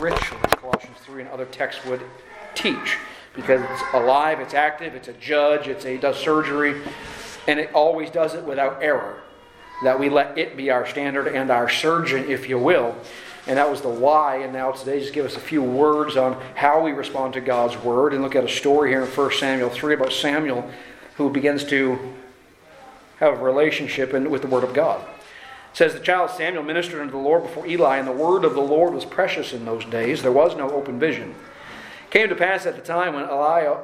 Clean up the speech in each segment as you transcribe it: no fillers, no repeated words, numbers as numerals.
richly, Colossians 3 and other texts would teach, because it's alive, it's active, it's a judge, it does surgery, and it always does it without error. That we let it be our standard and our surgeon, if you will. And that was the why. And now today, just give us a few words on how we respond to God's Word, and look at a story here in 1 Samuel 3 about Samuel, who begins to have a relationship with the Word of God. It says, the child Samuel ministered unto the Lord before Eli, and the word of the Lord was precious in those days. There was no open vision. It came to pass at the time when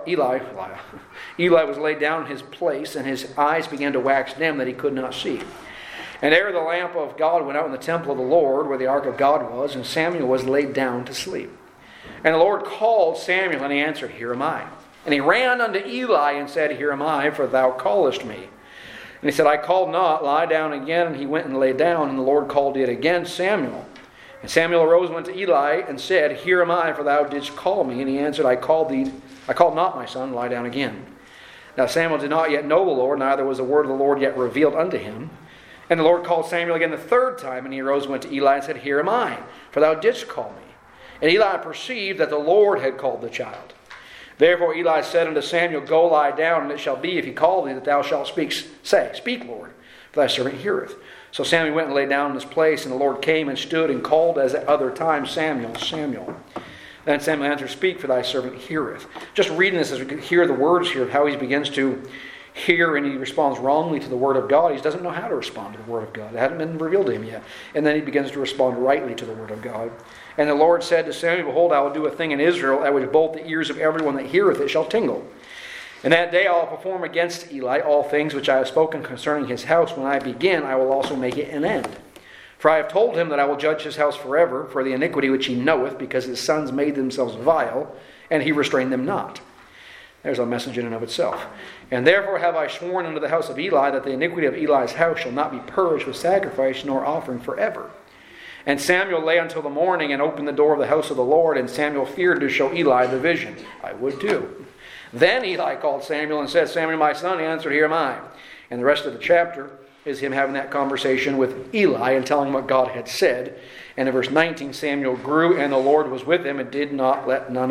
Eli was laid down in his place, and his eyes began to wax dim that he could not see. And ere the lamp of God went out in the temple of the Lord, where the ark of God was, and Samuel was laid down to sleep. And the Lord called Samuel, and he answered, Here am I. And he ran unto Eli and said, Here am I, for thou callest me. And he said, I called not, lie down again. And he went and lay down, and the Lord called yet again, Samuel. And Samuel arose and went to Eli, and said, Here am I, for thou didst call me. And he answered, I called not, my son, lie down again. Now Samuel did not yet know the Lord, neither was the word of the Lord yet revealed unto him. And the Lord called Samuel again the third time, and he arose and went to Eli and said, Here am I, for thou didst call me. And Eli perceived that the Lord had called the child. Therefore Eli said unto Samuel, Go lie down, and it shall be, if he call thee, that thou shalt speak. Say, Speak, Lord, for thy servant heareth. So Samuel went and lay down in his place, and the Lord came and stood and called as at other times, Samuel, Samuel. Then Samuel answered, Speak, for thy servant heareth. Just reading this as we can hear the words here of how he begins to hear, and he responds wrongly to the Word of God. He doesn't know how to respond to the Word of God. It hadn't been revealed to him yet. And then he begins to respond rightly to the Word of God. And the Lord said to Samuel, Behold, I will do a thing in Israel, at which both the ears of everyone that heareth it shall tingle. And that day I will perform against Eli all things which I have spoken concerning his house. When I begin, I will also make it an end. For I have told him that I will judge his house forever for the iniquity which he knoweth, because his sons made themselves vile, and he restrained them not. There's a message in and of itself. And therefore have I sworn unto the house of Eli that the iniquity of Eli's house shall not be purged with sacrifice nor offering forever. And Samuel lay until the morning and opened the door of the house of the Lord, and Samuel feared to show Eli the vision. I would too. Then Eli called Samuel and said, Samuel, my son. He answered, Here am I. And the rest of the chapter is him having that conversation with Eli and telling what God had said. And in verse 19, Samuel grew, and the Lord was with him, and did let none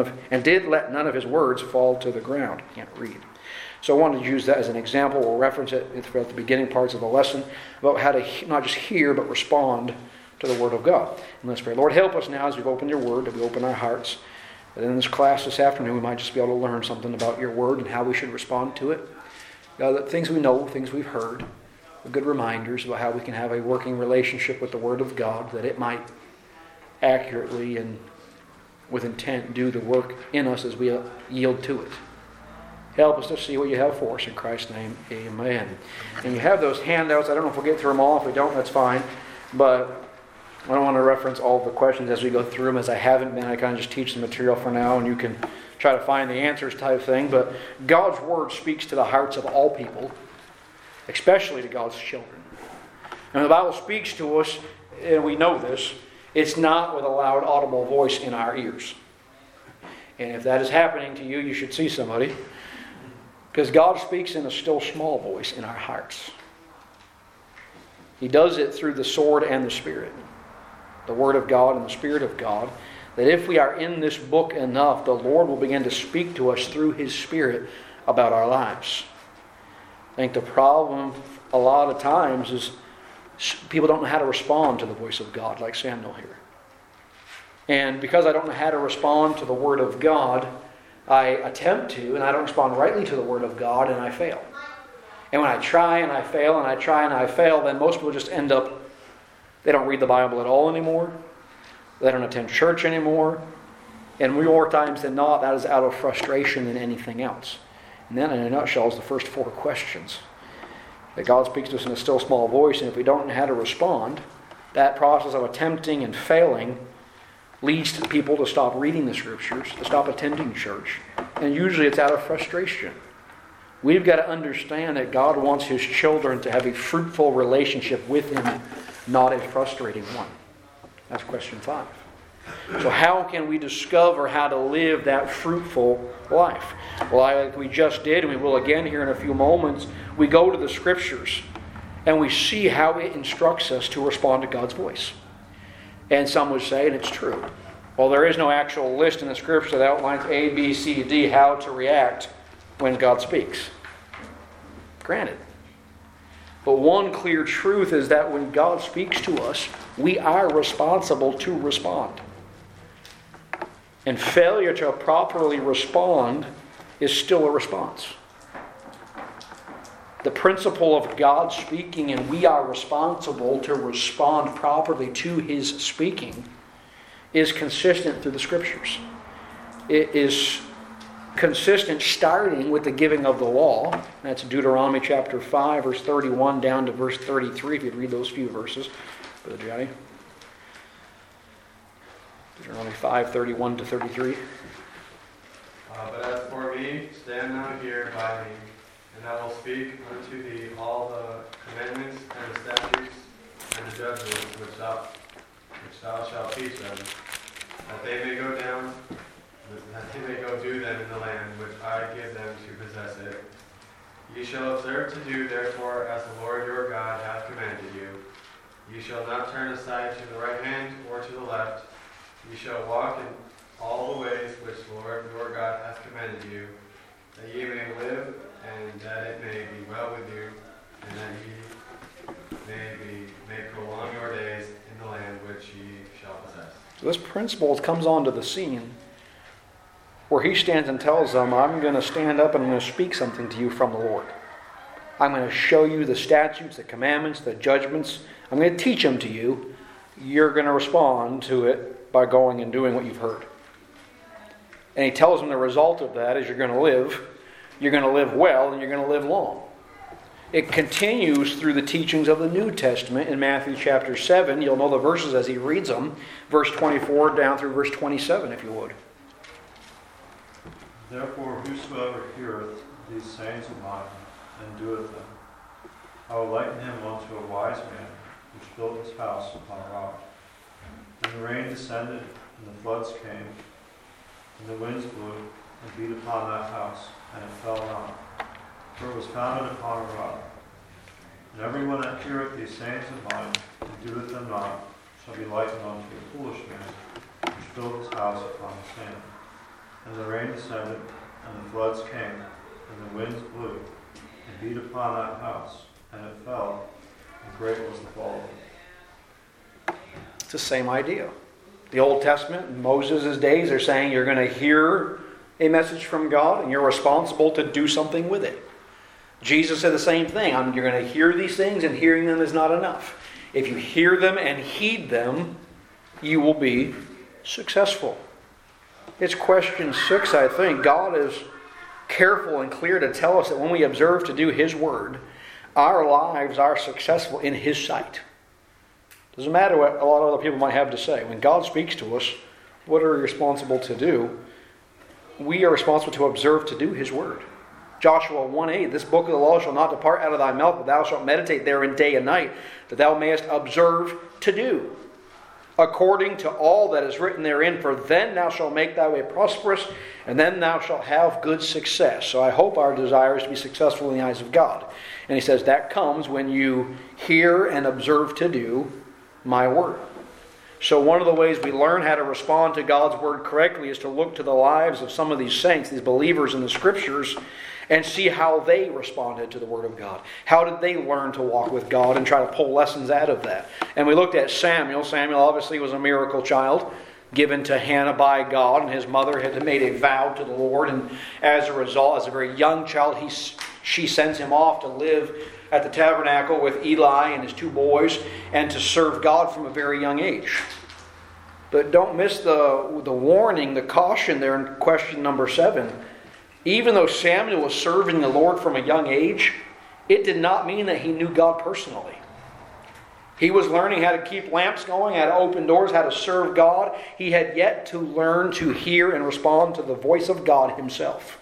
of his words fall to the ground. Can't read. So I wanted to use that as an example. We'll reference it throughout the beginning parts of the lesson about how to not just hear, but respond to the Word of God. And let's pray. Lord, help us now as we've opened your Word, that we open our hearts. That in this class this afternoon, we might just be able to learn something about your Word and how we should respond to it. That things we know, things we've heard, good reminders about how we can have a working relationship with the Word of God, that it might accurately and with intent do the work in us as we yield to it. Help us to see what you have for us. In Christ's name, amen. And you have those handouts. I don't know if we'll get through them all. If we don't, that's fine. But I don't want to reference all the questions as we go through them, as I haven't been. I kind of just teach the material for now, and you can try to find the answers type thing. But God's Word speaks to the hearts of all people, especially to God's children. And the Bible speaks to us, and we know this, it's not with a loud audible voice in our ears. And if that is happening to you, you should see somebody. Because God speaks in a still small voice in our hearts. He does it through the sword and the Spirit. The Word of God and the Spirit of God. That if we are in this book enough, the Lord will begin to speak to us through His Spirit about our lives. I think the problem a lot of times is people don't know how to respond to the voice of God, like Samuel here. And because I don't know how to respond to the Word of God, I attempt to, and I don't respond rightly to the Word of God, and I fail. And when I try and I fail, and I try and I fail, then most people just end up, they don't read the Bible at all anymore. They don't attend church anymore. And more times than not, that is out of frustration than anything else. And then in a nutshell is the first 4 questions. That God speaks to us in a still small voice, and if we don't know how to respond, that process of attempting and failing leads to people to stop reading the Scriptures, to stop attending church. And usually it's out of frustration. We've got to understand that God wants His children to have a fruitful relationship with Him, not a frustrating one. That's question 5. So how can we discover how to live that fruitful life? Well, like we just did, and we will again here in a few moments, we go to the Scriptures and we see how it instructs us to respond to God's voice. And some would say, and it's true, Well, there is no actual list in the Scripture that outlines A, B, C, D, how to react when God speaks. Granted. But one clear truth is that when God speaks to us, we are responsible to respond. And failure to properly respond is still a response. The principle of God speaking and we are responsible to respond properly to His speaking is consistent through the Scriptures. It is consistent starting with the giving of the law. That's Deuteronomy chapter 5, verse 31 down to verse 33, if you'd read those few verses, Brother Johnny. Deuteronomy 5, 31 to 33. But as for me, stand now here by me, and I will speak unto thee all the commandments and the statutes and the judgments which thou shalt teach them, that they may go down, that they may go do them in the land which I give them to possess it. Ye shall observe to do therefore as the Lord your God hath commanded you. Ye shall not turn aside to the right hand or to the left. Ye shall walk in all the ways which the Lord your God hath commanded you, that ye may live, and that it may be well with you, and that ye may prolong your days in the land which ye shall possess. So this principle comes onto the scene where he stands and tells them, I'm going to stand up and I'm going to speak something to you from the Lord. I'm going to show you the statutes, the commandments, the judgments. I'm going to teach them to you. You're going to respond to it by going and doing what you've heard. And he tells them the result of that is you're going to live well, and you're going to live long. It continues through the teachings of the New Testament in Matthew chapter 7. You'll know the verses as he reads them. Verse 24 down through verse 27, if you would. Therefore, whosoever heareth these sayings of mine, and doeth them, I will liken him unto a wise man, which built his house upon a rock. And the rain descended, and the floods came, and the winds blew, and beat upon that house, and it fell not, for it was founded upon a rock. And everyone that heareth these sayings of mine, and doeth them not, shall be likened unto a foolish man, which built his house upon the sand. And the rain descended, and the floods came, and the winds blew, and beat upon that house, and it fell, and great was the fall of it. It's the same idea. The Old Testament, in Moses' days, they're saying you're going to hear a message from God, and you're responsible to do something with it. Jesus said the same thing. You're going to hear these things, and hearing them is not enough. If you hear them and heed them, you will be successful. It's question 6, I think. God is careful and clear to tell us that when we observe to do His word, our lives are successful in His sight. Doesn't matter what a lot of other people might have to say. When God speaks to us, what are we responsible to do? We are responsible to observe to do His word. Joshua 1:8, this book of the law shall not depart out of thy mouth, but thou shalt meditate therein day and night, that thou mayest observe to do according to all that is written therein, for then thou shalt make thy way prosperous, and then thou shalt have good success. So I hope our desire is to be successful in the eyes of God. And he says that comes when you hear and observe to do my word. So one of the ways we learn how to respond to God's word correctly is to look to the lives of some of these saints, these believers in the Scriptures, and see how they responded to the Word of God. How did they learn to walk with God and try to pull lessons out of that? And we looked at Samuel. Samuel obviously was a miracle child given to Hannah by God, and his mother had made a vow to the Lord, and as a result, as a very young child, she sends him off to live at the tabernacle with Eli and his 2 boys, and to serve God from a very young age. But don't miss the warning, the caution there in question number 7. Even though Samuel was serving the Lord from a young age, it did not mean that he knew God personally. He was learning how to keep lamps going, how to open doors, how to serve God. He had yet to learn to hear and respond to the voice of God Himself.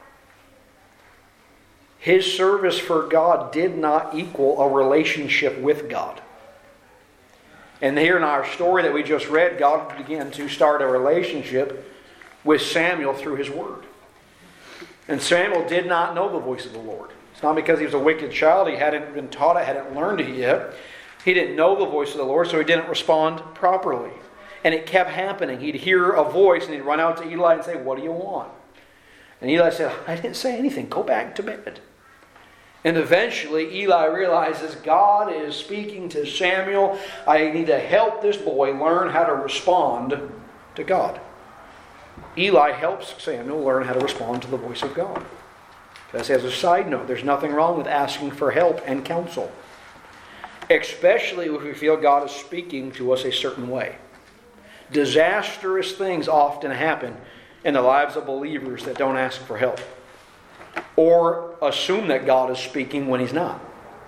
His service for God did not equal a relationship with God. And here in our story that we just read, God began to start a relationship with Samuel through His Word. And Samuel did not know the voice of the Lord. It's not because he was a wicked child. He hadn't been taught it, hadn't learned it yet. He didn't know the voice of the Lord, so he didn't respond properly. And it kept happening. He'd hear a voice and he'd run out to Eli and say, "What do you want?" And Eli said, "I didn't say anything. Go back to bed." And eventually Eli realizes God is speaking to Samuel. I need to help this boy learn how to respond to God. Eli helps Samuel learn how to respond to the voice of God. Just as a side note, there's nothing wrong with asking for help and counsel, especially if we feel God is speaking to us a certain way. Disastrous things often happen in the lives of believers that don't ask for help or assume that God is speaking when He's not.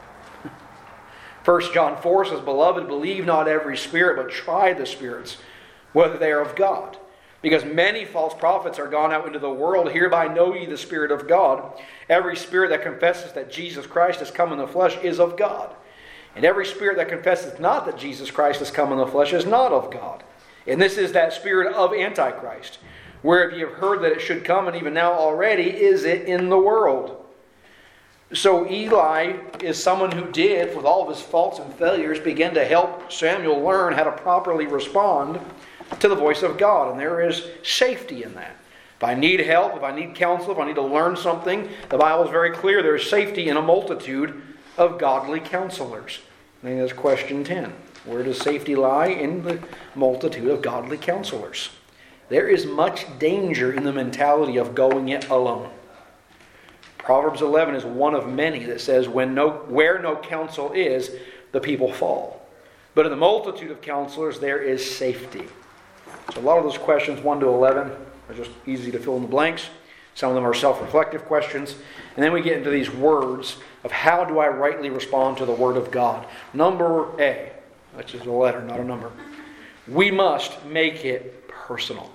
1 John 4 says, "Beloved, believe not every spirit, but try the spirits, whether they are of God. Because many false prophets are gone out into the world. Hereby know ye the Spirit of God. Every spirit that confesses that Jesus Christ has come in the flesh is of God. And every spirit that confesses not that Jesus Christ has come in the flesh is not of God. And this is that spirit of Antichrist. Whereof ye have heard that it should come, and even now already is it in the world." So Eli is someone who did, with all of his faults and failures, begin to help Samuel learn how to properly respond to the voice of God. And there is safety in that. If I need help, if I need counsel, if I need to learn something, the Bible is very clear. There is safety in a multitude of godly counselors. I think that's question 10. Where does safety lie? In the multitude of godly counselors. There is much danger in the mentality of going it alone. Proverbs 11 is one of many that says, where no counsel is, the people fall. But in the multitude of counselors, there is safety. So a lot of those questions, 1 to 11, are just easy to fill in the blanks. Some of them are self-reflective questions. And then we get into these words of how do I rightly respond to the Word of God. Number A, which is a letter, not a number. We must make it personal.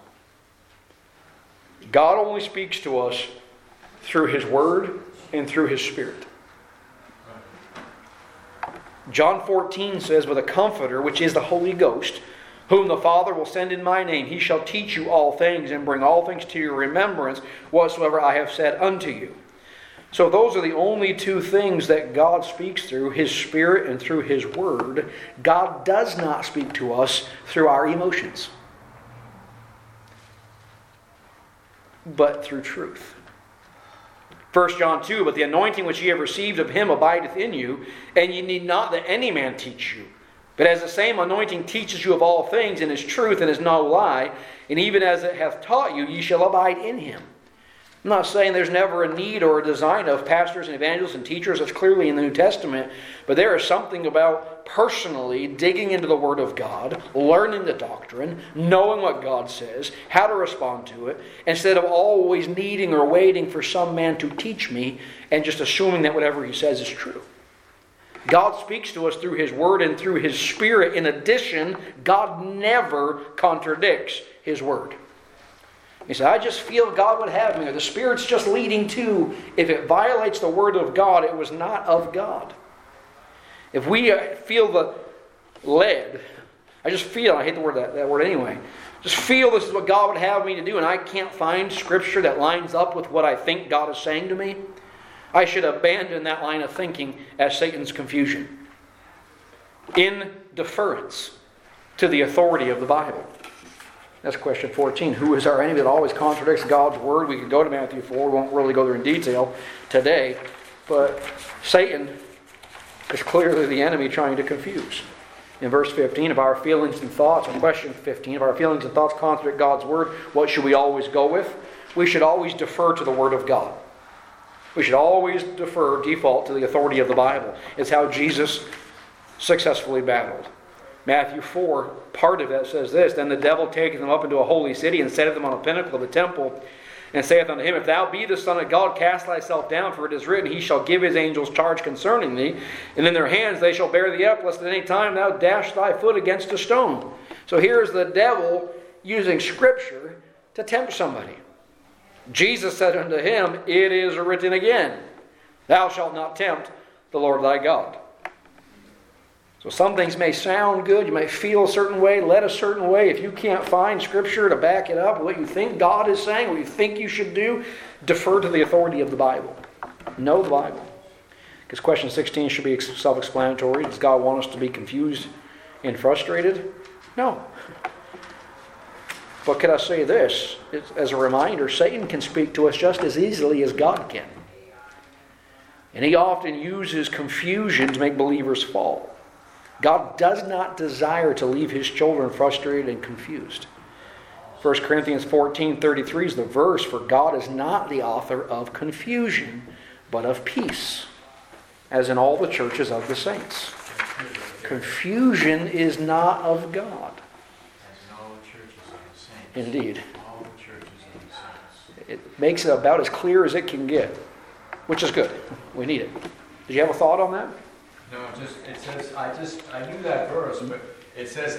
God only speaks to us through His Word and through His Spirit. John 14 says, "But the Comforter, which is the Holy Ghost, whom the Father will send in my name, He shall teach you all things and bring all things to your remembrance whatsoever I have said unto you." So those are the only two things that God speaks through, His Spirit and through His Word. God does not speak to us through our emotions, but through truth. 1 John 2, "But the anointing which ye have received of Him abideth in you, and ye need not that any man teach you. But as the same anointing teaches you of all things, and is truth, and is no lie, and even as it hath taught you, ye shall abide in Him." I'm not saying there's never a need or a design of pastors and evangelists and teachers. That's clearly in the New Testament. But there is something about personally digging into the Word of God, learning the doctrine, knowing what God says, how to respond to it, instead of always needing or waiting for some man to teach me and just assuming that whatever he says is true. God speaks to us through His Word and through His Spirit. In addition, God never contradicts His Word. He said, "I just feel God would have me," or "the Spirit's just leading to." If it violates the Word of God, it was not of God. If we feel the led, I just feel, I hate the word that word anyway, just feel this is what God would have me to do, and I can't find Scripture that lines up with what I think God is saying to me, I should abandon that line of thinking as Satan's confusion, in deference to the authority of the Bible. That's question 14. Who is our enemy that always contradicts God's Word? We could go to Matthew 4. We won't really go there in detail today. But Satan is clearly the enemy trying to confuse. In verse 15, if our feelings and thoughts, or question 15, if our feelings and thoughts contradict God's Word, what should we always go with? We should always defer to the Word of God. We should always default to the authority of the Bible. It's how Jesus successfully battled. Matthew 4, part of that says this, "Then the devil taketh them up into a holy city, and setteth them on a pinnacle of the temple, and saith unto him, If thou be the Son of God, cast thyself down, for it is written, He shall give His angels charge concerning thee, and in their hands they shall bear thee up, lest at any time thou dash thy foot against a stone." So here's the devil using Scripture to tempt somebody. Jesus said unto him, "It is written again, Thou shalt not tempt the Lord thy God." So some things may sound good, you may feel a certain way, led a certain way. If you can't find Scripture to back it up, what you think God is saying, what you think you should do, defer to the authority of the Bible. Know the Bible. Because question 16 should be self-explanatory. Does God want us to be confused and frustrated? No. But can I say this, as a reminder, Satan can speak to us just as easily as God can. And he often uses confusion to make believers fall. God does not desire to leave his children frustrated and confused. 1 Corinthians 14:33 is the verse, for God is not the author of confusion, but of peace, as in all the churches of the saints. Confusion is not of God. Indeed. It makes it about as clear as it can get, which is good. We need it. Did you have a thought on that? No, it says, I knew that verse, but it says,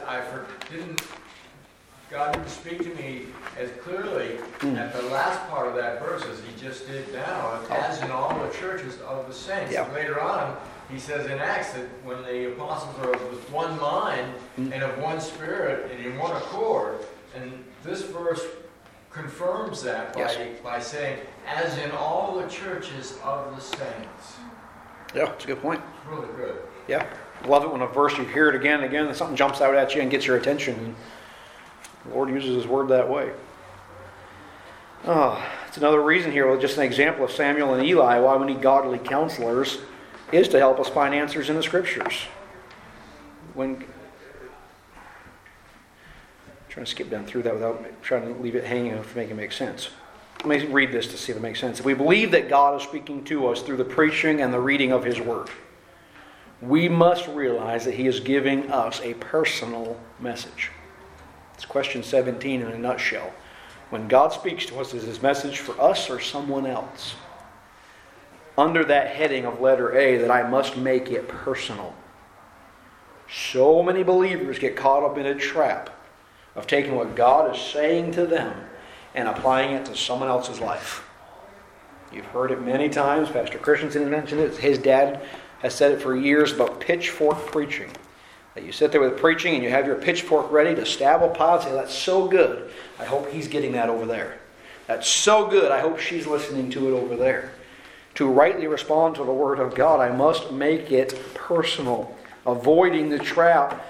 God didn't speak to me as clearly at the last part of that verse as he just did now, as in all the churches of the saints. Yeah. Later on, he says in Acts that when the apostles are with one mind and of one spirit and in one accord, and this verse confirms that by saying, as in all the churches of the saints. Yeah, that's a good point. Really good. Yeah. I love it when a verse, you hear it again and again, and something jumps out at you and gets your attention. And the Lord uses his word that way. It's another reason here, well, just an example of Samuel and Eli, why we need godly counselors, is to help us find answers in the Scriptures. Trying to skip down through that without trying to leave it hanging to make it make sense. Let me read this to see if it makes sense. If we believe that God is speaking to us through the preaching and the reading of his word, we must realize that he is giving us a personal message. It's question 17 in a nutshell. When God speaks to us, is his message for us or someone else? Under that heading of letter A, that I must make it personal. So many believers get caught up in a trap of taking what God is saying to them and applying it to someone else's life. You've heard it many times. Pastor Christensen mentioned it. His dad has said it for years about pitchfork preaching. That you sit there with preaching and you have your pitchfork ready to stab a pile and say, that's so good. I hope he's getting that over there. That's so good. I hope she's listening to it over there. To rightly respond to the Word of God, I must make it personal. Avoiding the trap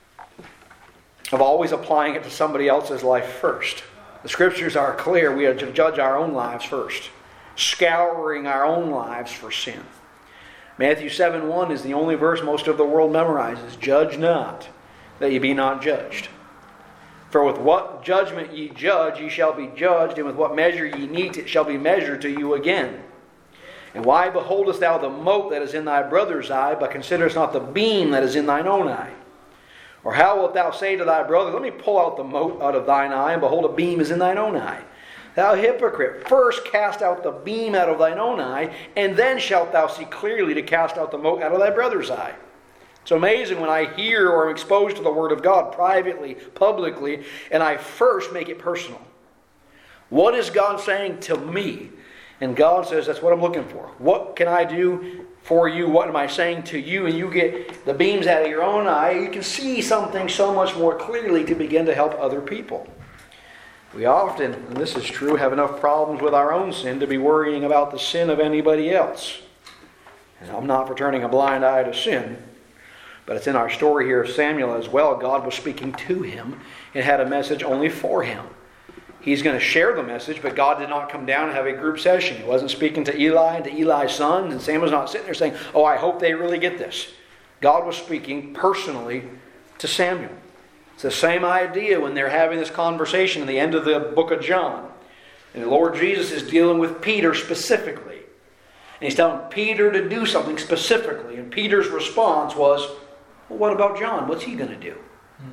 of always applying it to somebody else's life first. The Scriptures are clear. We are to judge our own lives first. Scouring our own lives for sin. Matthew 7:1 is the only verse most of the world memorizes. Judge not, that ye be not judged. For with what judgment ye judge, ye shall be judged, and with what measure ye mete, it shall be measured to you again. And why beholdest thou the mote that is in thy brother's eye, but considerest not the beam that is in thine own eye? Or how wilt thou say to thy brother, let me pull out the mote out of thine eye, and behold, a beam is in thine own eye? Thou hypocrite, first cast out the beam out of thine own eye, and then shalt thou see clearly to cast out the mote out of thy brother's eye. It's amazing when I hear or am exposed to the Word of God privately, publicly, and I first make it personal. What is God saying to me? And God says, that's what I'm looking for. What can I do for you? What am I saying to you? And you get the beams out of your own eye. You can see something so much more clearly to begin to help other people. We often, and this is true, have enough problems with our own sin to be worrying about the sin of anybody else. And I'm not for turning a blind eye to sin, but it's in our story here of Samuel as well. God was speaking to him and had a message only for him. He's going to share the message, but God did not come down and have a group session. He wasn't speaking to Eli and to Eli's sons, and Samuel's not sitting there saying, oh, I hope they really get this. God was speaking personally to Samuel. It's the same idea when they're having this conversation at the end of the book of John. And the Lord Jesus is dealing with Peter specifically. And he's telling Peter to do something specifically. And Peter's response was, well, what about John? What's he going to do?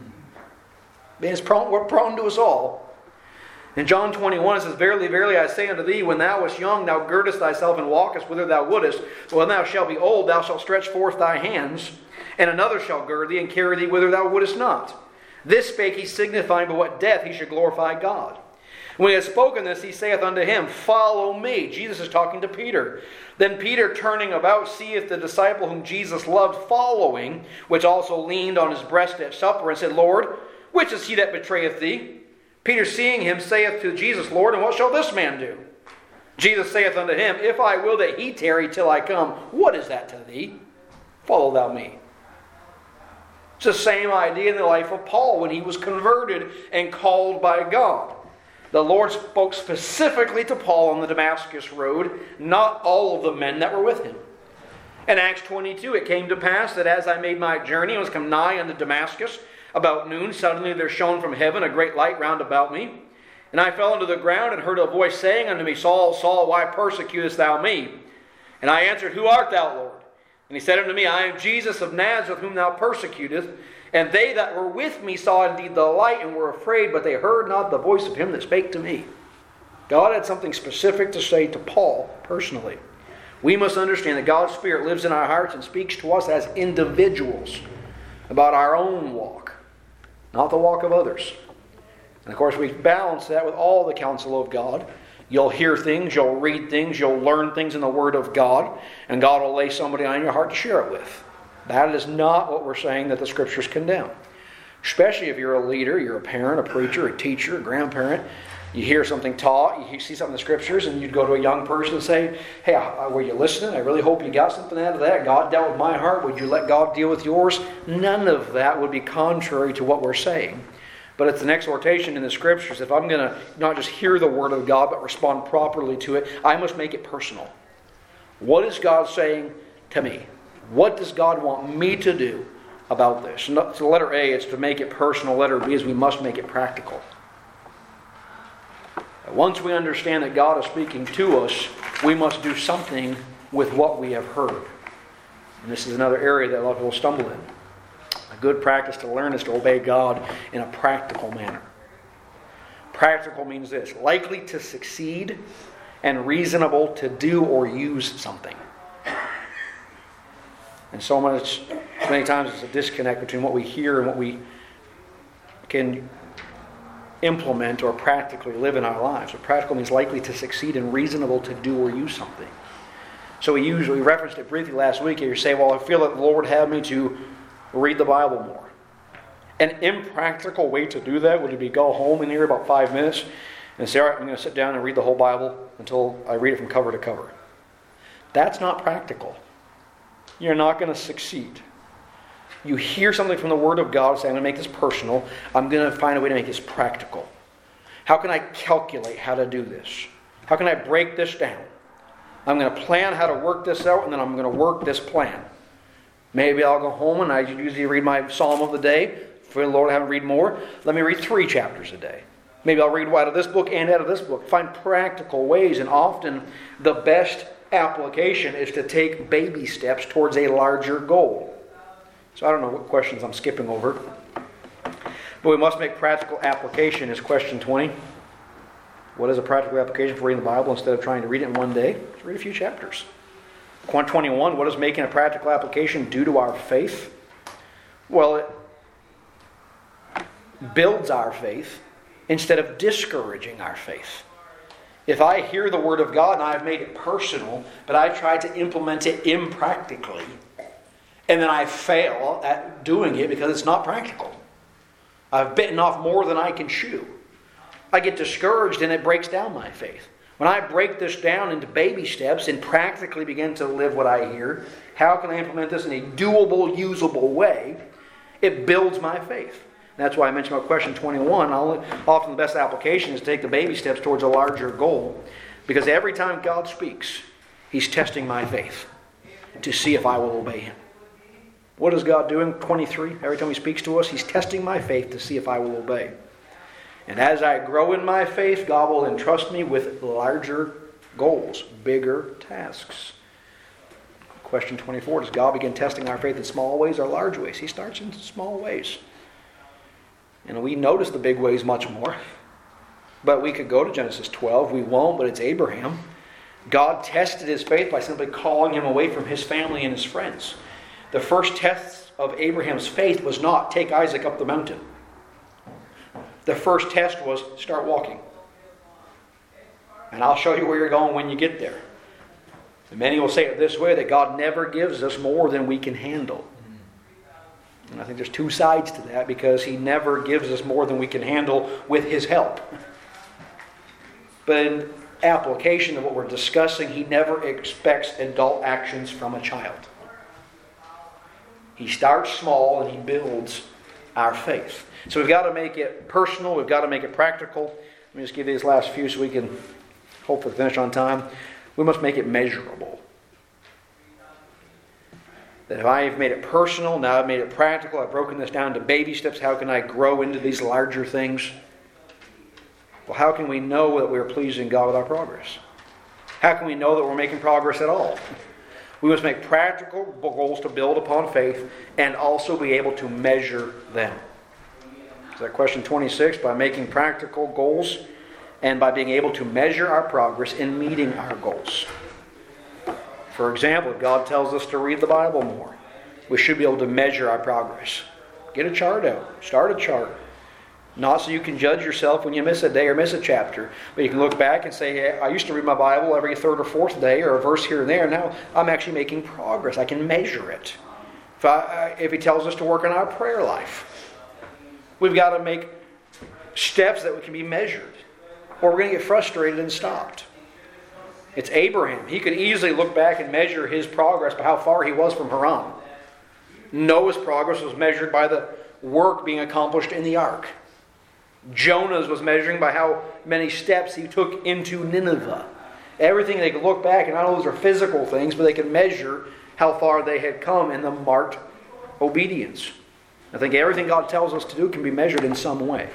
Man, we're prone to us all. In John 21 it says, verily, verily, I say unto thee, when thou wast young, thou girdest thyself and walkest whither thou wouldest. But when thou shalt be old, thou shalt stretch forth thy hands, and another shall gird thee and carry thee whither thou wouldest not. This spake he, signifying by what death he should glorify God. When he had spoken this, he saith unto him, follow me. Jesus is talking to Peter. Then Peter, turning about, seeth the disciple whom Jesus loved following, which also leaned on his breast at supper, and said, Lord, which is he that betrayeth thee? Peter, seeing him, saith to Jesus, Lord, and what shall this man do? Jesus saith unto him, if I will that he tarry till I come, what is that to thee? Follow thou me. It's the same idea in the life of Paul when he was converted and called by God. The Lord spoke specifically to Paul on the Damascus road, not all of the men that were with him. In Acts 22, it came to pass that as I made my journey and was come nigh unto Damascus, about noon, suddenly there shone from heaven a great light round about me. And I fell unto the ground and heard a voice saying unto me, Saul, Saul, why persecutest thou me? And I answered, Who art thou, Lord? And he said unto me, I am Jesus of Nazareth, whom thou persecutest. And they that were with me saw indeed the light and were afraid, but they heard not the voice of him that spake to me. God had something specific to say to Paul personally. We must understand that God's Spirit lives in our hearts and speaks to us as individuals about our own walk, not the walk of others. And of course, we balance that with all the counsel of God. You'll hear things, you'll read things, you'll learn things in the Word of God, and God will lay somebody on your heart to share it with. That is not what we're saying that the Scriptures condemn. Especially if you're a leader, you're a parent, a preacher, a teacher, a grandparent. You hear something taught, you see something in the Scriptures, and you'd go to a young person and say, Hey, were you listening? I really hope you got something out of that. God dealt with my heart. Would you let God deal with yours? None of that would be contrary to what we're saying. But it's an exhortation in the Scriptures. If I'm going to not just hear the Word of God, but respond properly to it, I must make it personal. What is God saying to me? What does God want me to do about this? So letter A, it's to make it personal. Letter B is we must make it practical. Once we understand that God is speaking to us, we must do something with what we have heard. And this is another area that a lot of people stumble in. A good practice to learn is to obey God in a practical manner. Practical means this: likely to succeed and reasonable to do or use something. And so many times there's a disconnect between what we hear and what we can implement or practically live in our lives. So practical means likely to succeed and reasonable to do or use something. So we referenced it briefly last week. You say, well, I feel that the Lord had me to read the Bible more. An impractical way to do that would be go home in here about 5 minutes and say, all right, I'm going to sit down and read the whole Bible until I read it from cover to cover. That's not practical. You're not going to succeed. You hear something from the Word of God, say, I'm going to make this personal. I'm going to find a way to make this practical. How can I calculate how to do this? How can I break this down? I'm going to plan how to work this out, and then I'm going to work this plan. Maybe I'll go home, and I usually read my Psalm of the day. For the Lord, I haven't read more. Let me read 3 chapters a day. Maybe I'll read out of this book and out of this book. Find practical ways, and often the best application is to take baby steps towards a larger goal. So I don't know what questions I'm skipping over. But we must make practical application is question 20. What is a practical application for reading the Bible instead of trying to read it in one day? Let's read a few chapters. Question 21, what does making a practical application do to our faith? Well, it builds our faith instead of discouraging our faith. If I hear the Word of God and I've made it personal, but I tried to implement it impractically, and then I fail at doing it because it's not practical. I've bitten off more than I can chew. I get discouraged and it breaks down my faith. When I break this down into baby steps and practically begin to live what I hear, how can I implement this in a doable, usable way? It builds my faith. That's why I mentioned about question 21. Often the best application is to take the baby steps towards a larger goal. Because every time God speaks, He's testing my faith to see if I will obey Him. What is God doing? 23. Every time He speaks to us, He's testing my faith to see if I will obey. And as I grow in my faith, God will entrust me with larger goals, bigger tasks. Question 24. Does God begin testing our faith in small ways or large ways? He starts in small ways. And we notice the big ways much more. But we could go to Genesis 12. We won't, but it's Abraham. God tested his faith by simply calling him away from his family and his friends. The first test of Abraham's faith was not take Isaac up the mountain. The first test was start walking. And I'll show you where you're going when you get there. And many will say it this way, that God never gives us more than we can handle. And I think there's 2 sides to that, because He never gives us more than we can handle with His help. But in application of what we're discussing, He never expects adult actions from a child. He starts small and he builds our faith. So we've got to make it personal. We've got to make it practical. Let me just give you these last few so we can hopefully finish on time. We must make it measurable. That if I've made it personal, now I've made it practical, I've broken this down to baby steps, how can I grow into these larger things? Well, how can we know that we're pleasing God with our progress? How can we know that we're making progress at all? We must make practical goals to build upon faith and also be able to measure them. So that question 26, by making practical goals and by being able to measure our progress in meeting our goals. For example, if God tells us to read the Bible more, we should be able to measure our progress. Get a chart out. Start a chart. Not so you can judge yourself when you miss a day or miss a chapter, but you can look back and say, hey, I used to read my Bible every third or fourth day or a verse here and there. Now I'm actually making progress. I can measure it. If He tells us to work on our prayer life, we've got to make steps that can be measured, or we're going to get frustrated and stopped. It's Abraham. He could easily look back and measure his progress by how far he was from Haran. Noah's progress was measured by the work being accomplished in the ark. Jonah's was measuring by how many steps he took into Nineveh. Everything they could look back, and not only those are physical things, but they could measure how far they had come in the marked obedience. I think everything God tells us to do can be measured in some way.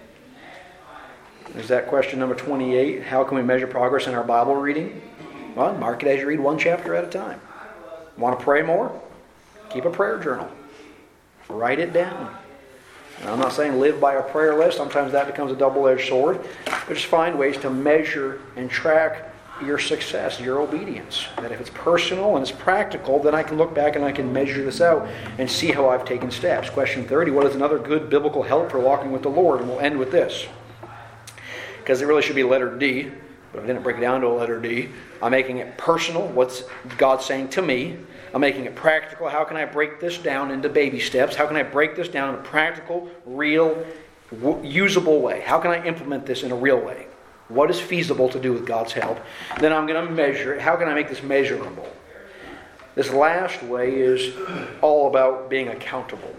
Is that question number 28? How can we measure progress in our Bible reading? Well, mark it as you read one chapter at a time. Want to pray more? Keep a prayer journal. Write it down. And I'm not saying live by a prayer list. Sometimes that becomes a double-edged sword. But just find ways to measure and track your success, your obedience. That if it's personal and it's practical, then I can look back and I can measure this out and see how I've taken steps. Question 30, what is another good biblical help for walking with the Lord? And we'll end with this, because it really should be letter D, but I didn't break it down to a letter D. I'm making it personal. What's God saying to me? I'm making it practical. How can I break this down into baby steps? How can I break this down in a practical, real, usable way? How can I implement this in a real way? What is feasible to do with God's help? Then I'm going to measure it. How can I make this measurable? This last way is all about being accountable,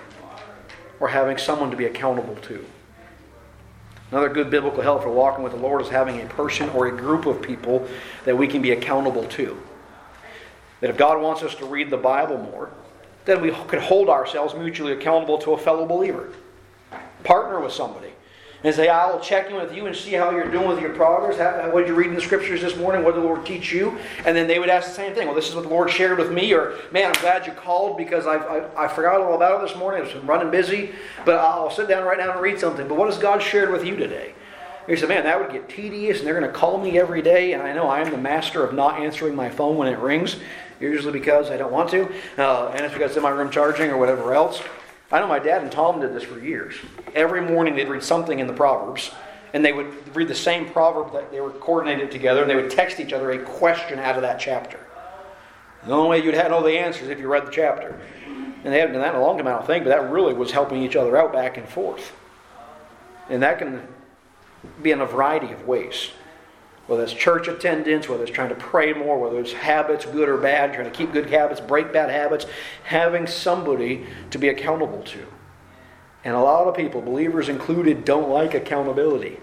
or having someone to be accountable to. Another good biblical help for walking with the Lord is having a person or a group of people that we can be accountable to. That if God wants us to read the Bible more, then we could hold ourselves mutually accountable to a fellow believer. Partner with somebody. And say, I'll check in with you and see how you're doing with your progress. What did you read in the Scriptures this morning? What did the Lord teach you? And then they would ask the same thing. Well, this is what the Lord shared with me. Or, man, I'm glad you called because I forgot all about it this morning. I've been running busy. But I'll sit down right now and read something. But what has God shared with you today? He said, man, that would get tedious, and they're going to call me every day. And I know I am the master of not answering my phone when it rings. Usually because I don't want to. And it's because it's in my room charging or whatever else. I know my dad and Tom did this for years. Every morning they'd read something in the Proverbs, and they would read the same proverb that they were coordinated together, and they would text each other a question out of that chapter. The only way you'd know the answer is if you read the chapter. And they haven't done that in a long time, I don't think, but that really was helping each other out back and forth. And that can be in a variety of ways. Whether it's church attendance, whether it's trying to pray more, whether it's habits, good or bad, trying to keep good habits, break bad habits, having somebody to be accountable to. And a lot of people, believers included, don't like accountability.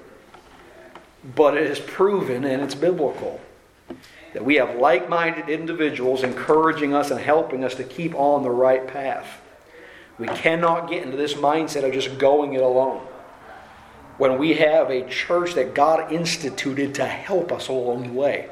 But it is proven, and it's biblical, that we have like-minded individuals encouraging us and helping us to keep on the right path. We cannot get into this mindset of just going it alone. When we have a church that God instituted to help us along the way.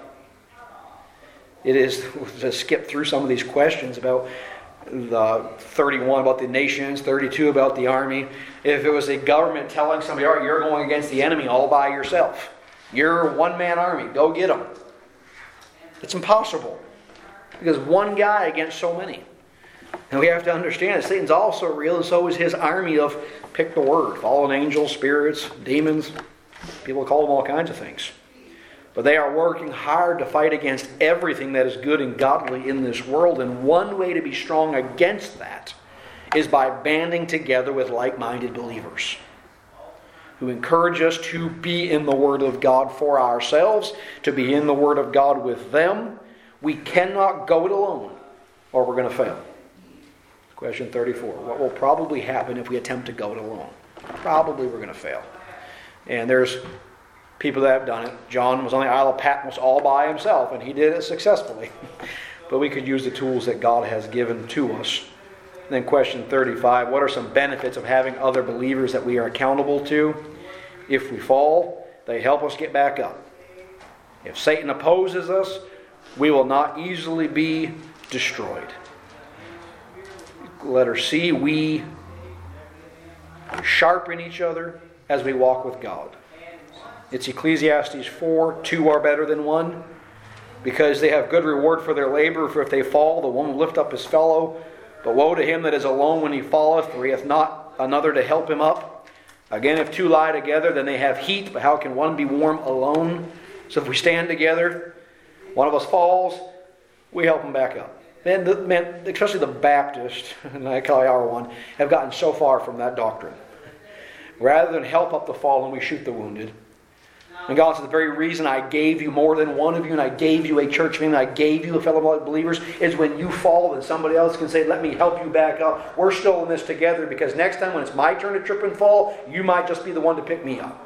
It is, to skip through some of these questions about the 31 about the nations, 32 about the army. If it was a government telling somebody, all right, you're going against the enemy all by yourself. You're a one-man army. Go get them. It's impossible. Because one guy against so many. And we have to understand that Satan's also real, and so is his army of, pick the word, fallen angels, spirits, demons. People call them all kinds of things. But they are working hard to fight against everything that is good and godly in this world. And one way to be strong against that is by banding together with like-minded believers who encourage us to be in the Word of God for ourselves, to be in the Word of God with them. We cannot go it alone, or we're going to fail. Question 34. What will probably happen if we attempt to go it alone? Probably we're going to fail. And there's people that have done it. John was on the Isle of Patmos all by himself, and he did it successfully. But we could use the tools that God has given to us. And then question 35. What are some benefits of having other believers that we are accountable to? If we fall, they help us get back up. If Satan opposes us, we will not easily be destroyed. Letter C, we sharpen each other as we walk with God. It's Ecclesiastes 4, 2 are better than 1, because they have good reward for their labor, for if they fall, the one will lift up his fellow. But woe to him that is alone when he falleth, for he hath not another to help him up. Again, if two lie together, then they have heat, but how can one be warm alone? So if we stand together, one of us falls, we help him back up. Man, especially the Baptists, and I call our one, have gotten so far from that doctrine. Rather than help up the fallen, we shoot the wounded. And God says, the very reason I gave you more than one of you, and I gave you a church family, I gave you a fellow believers, is when you fall, then somebody else can say, let me help you back up. We're still in this together, because next time when it's my turn to trip and fall, you might just be the one to pick me up.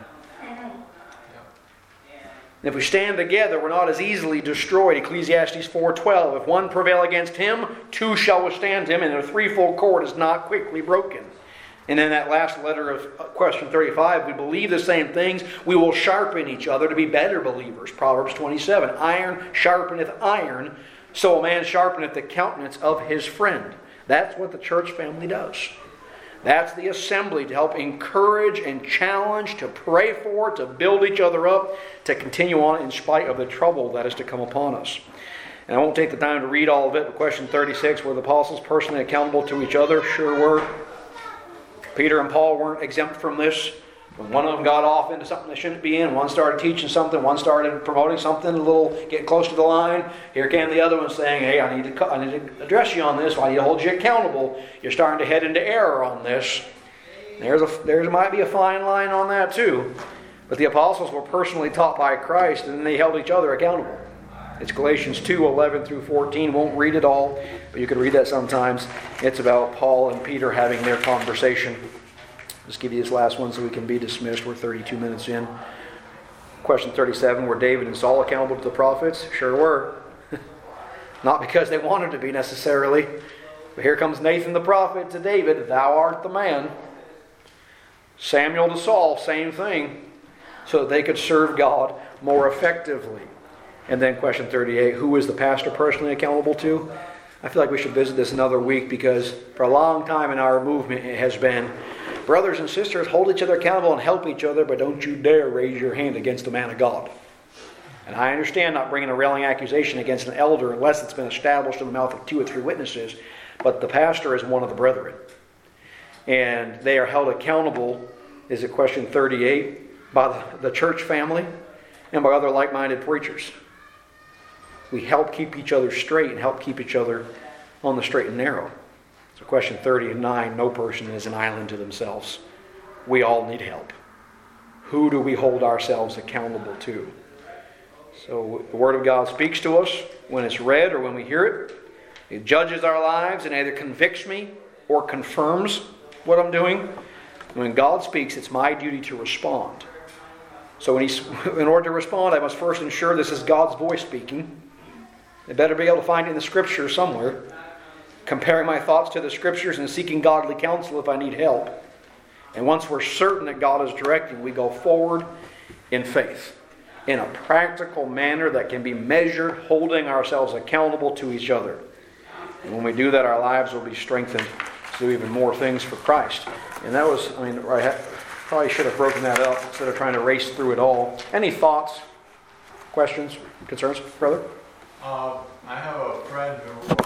And if we stand together, we're not as easily destroyed. Ecclesiastes 4:12. If one prevail against him, two shall withstand him, and a threefold cord is not quickly broken. And in that last letter of question 35, we believe the same things. We will sharpen each other to be better believers. Proverbs 27. Iron sharpeneth iron, so a man sharpeneth the countenance of his friend. That's what the church family does. That's the assembly, to help encourage and challenge, to pray for, to build each other up, to continue on in spite of the trouble that is to come upon us. And I won't take the time to read all of it, but question 36, were the apostles personally accountable to each other? Sure were. Peter and Paul weren't exempt from this. When one of them got off into something they shouldn't be in, one started teaching something, one started promoting something, getting close to the line. Here came the other one saying, hey, I need to address you on this. I need to hold you accountable. You're starting to head into error on this. There might be a fine line on that too. But the apostles were personally taught by Christ, and they held each other accountable. It's Galatians 2:11 through 14. Won't read it all, but you could read that sometimes. It's about Paul and Peter having their conversation. Just give you this last one so we can be dismissed. We're 32 minutes in. Question 37, were David and Saul accountable to the prophets? Sure were. Not because they wanted to be necessarily. But here comes Nathan the prophet to David, thou art the man. Samuel to Saul, same thing. So that they could serve God more effectively. And then question 38, who is the pastor personally accountable to? I feel like we should visit this another week, because for a long time in our movement it has been, brothers and sisters, hold each other accountable and help each other, but don't you dare raise your hand against a man of God. And I understand not bringing a railing accusation against an elder unless it's been established in the mouth of 2 or 3 witnesses, but the pastor is one of the brethren. And they are held accountable, is it question 38, by the church family and by other like-minded preachers. We help keep each other straight and help keep each other on the straight and narrow. So question 39, no person is an island to themselves. We all need help. Who do we hold ourselves accountable to? So the Word of God speaks to us when it's read or when we hear it. It judges our lives and either convicts me or confirms what I'm doing. When God speaks, it's my duty to respond. So in order to respond, I must first ensure this is God's voice speaking. I better be able to find it in the Scriptures somewhere. Comparing my thoughts to the Scriptures and seeking godly counsel if I need help. And once we're certain that God is directing, we go forward in faith, in a practical manner that can be measured, holding ourselves accountable to each other. And when we do that, our lives will be strengthened to do even more things for Christ. And that was, I probably should have broken that up instead of trying to race through it all. Any thoughts, questions, concerns, brother? I have a friend who